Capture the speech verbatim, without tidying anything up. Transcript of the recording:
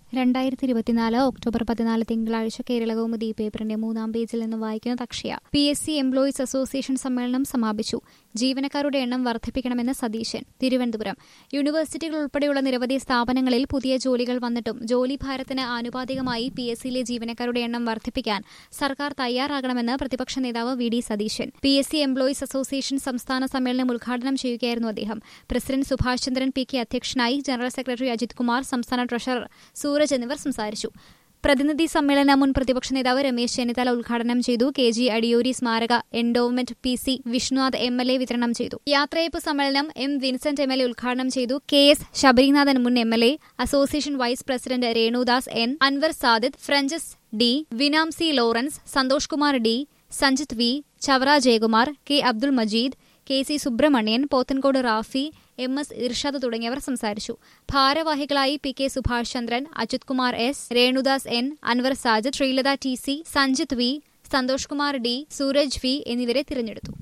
രണ്ടായിരത്തി ഇരുപത്തിനാല് ഒക്ടോബർ പതിനാല് തിങ്കളാഴ്ച കേരളകൗമുദി പേപ്പറിന്റെ മൂന്നാം പേജിൽ നിന്ന് വായിക്കുന്നത് Akshaya. P S C employees association സമ്മേളനം സമാപിച്ചു. ജീവനക്കാരുടെ എണ്ണം വർദ്ധിപ്പിക്കണമെന്ന് സതീശൻ. തിരുവനന്തപുരം. യൂണിവേഴ്സിറ്റികൾ ഉൾപ്പെടെയുള്ള നിരവധി സ്ഥാപനങ്ങളിൽ പുതിയ ജോലികൾ വന്നിട്ടും ജോലിഭാരത്തിന് ആനുപാതികമായി പി എസ് സിയിലെ ജീവനക്കാരുടെ എണ്ണം വർദ്ധിപ്പിക്കാൻ സർക്കാർ തയ്യാറാകണമെന്ന് പ്രതിപക്ഷ നേതാവ് V D Satheesan. P S C employees association സംസ്ഥാന സമ്മേളനം ഉദ്ഘാടനം ചെയ്യുകയായിരുന്നു അദ്ദേഹം. President Subhash Chandran P K അധ്യക്ഷനായി. ജനറൽ സെക്രട്ടറി അജിത് കുമാർ, സംസ്ഥാന ട്രഷറർ സൂരജ് എന്നിവർ സംസാരിച്ചു. പ്രതിനിധി സമ്മേളനം മുൻ പ്രതിപക്ഷ നേതാവ് രമേശ് ചെന്നിത്തല ഉദ്ഘാടനം ചെയ്തു. കെ ജി അടിയോരി സ്മാരക endowment P C Vishnunath M L A വിതരണം ചെയ്തു. യാത്രയയപ്പ് സമ്മേളനം M Vincent M L A ഉദ്ഘാടനം ചെയ്തു. കെ എസ് ശബരിനാഥൻ മുൻ M L A, association vice president Renudas N, Anwar Sadid, Francis D, വിനാംസി Lawrence, Santhosh Kumar D, Sanjith V, Chavara Jayakumar, K Abdul Majeed, K C Subramanian, Pothencode Rafi, M S Irshad തുടങ്ങിയവർ സംസാരിച്ചു. ഭാരവാഹികളായി P K Subhash Chandran, Ajith Kumar S, Renudas N, Anwar Sajid, Sreelatha T C, Sanjith V, Santhosh Kumar D, Sooraj V എന്നിവരെ തിരഞ്ഞെടുത്തു.